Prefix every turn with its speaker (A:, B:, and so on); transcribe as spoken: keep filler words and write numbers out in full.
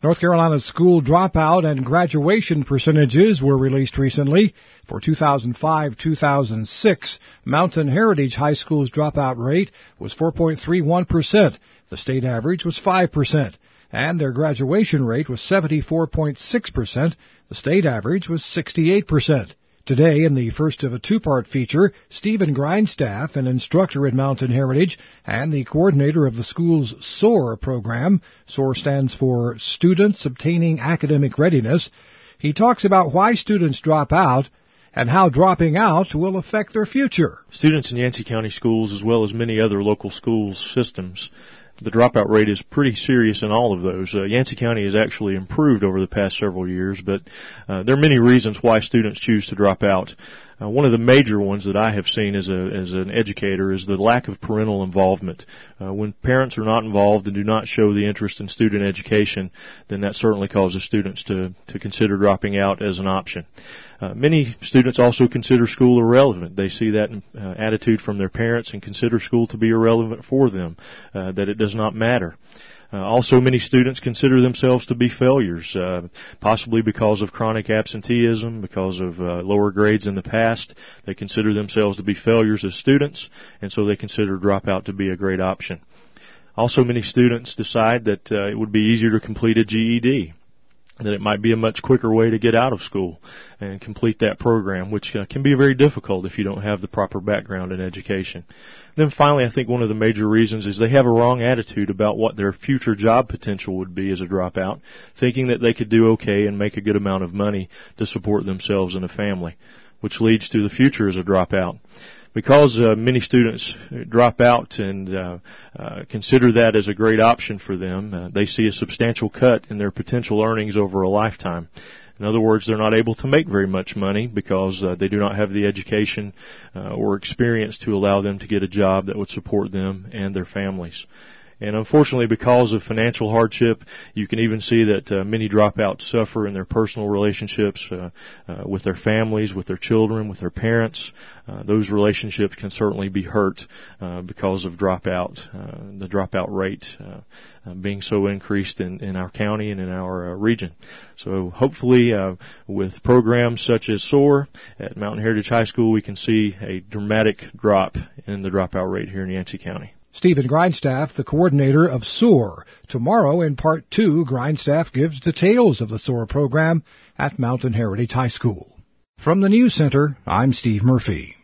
A: North Carolina's school dropout and graduation percentages were released recently. For two thousand five to two thousand six, Mountain Heritage High School's dropout rate was four point three one percent. The state average was five percent. And their graduation rate was seventy-four point six percent. The state average was sixty-eight percent. Today, in the first of a two-part feature, Stephen Grindstaff, an instructor at Mountain Heritage and the coordinator of the school's SOAR program, SOAR stands for Students Obtaining Academic Readiness, he talks about why students drop out and how dropping out will affect their future.
B: Students in Yancey County schools, as well as many other local school systems, the dropout rate is pretty serious in all of those. Uh, Yancey County has actually improved over the past several years, but uh, there are many reasons why students choose to drop out. Uh, one of the major ones that I have seen as a as an educator is the lack of parental involvement. Uh, when parents are not involved and do not show the interest in student education, then that certainly causes students to, to consider dropping out as an option. Uh, many students also consider school irrelevant. They see that uh, attitude from their parents and consider school to be irrelevant for them, uh, that it does not matter. Uh, also, many students consider themselves to be failures, uh, possibly because of chronic absenteeism, because of uh, lower grades in the past. They consider themselves to be failures as students, and so they consider dropout to be a great option. Also, many students decide that uh, it would be easier to complete a G E D, that it might be a much quicker way to get out of school and complete that program, which uh, can be very difficult if you don't have the proper background in education. Then finally, I think one of the major reasons is they have a wrong attitude about what their future job potential would be as a dropout, thinking that they could do okay and make a good amount of money to support themselves and a family, which leads to the future as a dropout. Because uh, many students drop out and uh, uh, consider that as a great option for them, uh, they see a substantial cut in their potential earnings over a lifetime. In other words, they're not able to make very much money because uh, they do not have the education uh, or experience to allow them to get a job that would support them and their families. And unfortunately, because of financial hardship, you can even see that uh, many dropouts suffer in their personal relationships uh, uh, with their families, with their children, with their parents. Uh, those relationships can certainly be hurt uh, because of dropout, uh, the dropout rate uh, uh, being so increased in, in our county and in our uh, region. So hopefully, uh, with programs such as SOAR at Mountain Heritage High School, we can see a dramatic drop in the dropout rate here in Yancey County.
A: Stephen Grindstaff, the coordinator of SOAR. Tomorrow, in Part two, Grindstaff gives details of the SOAR program at Mountain Heritage High School. From the News Center, I'm Steve Murphy.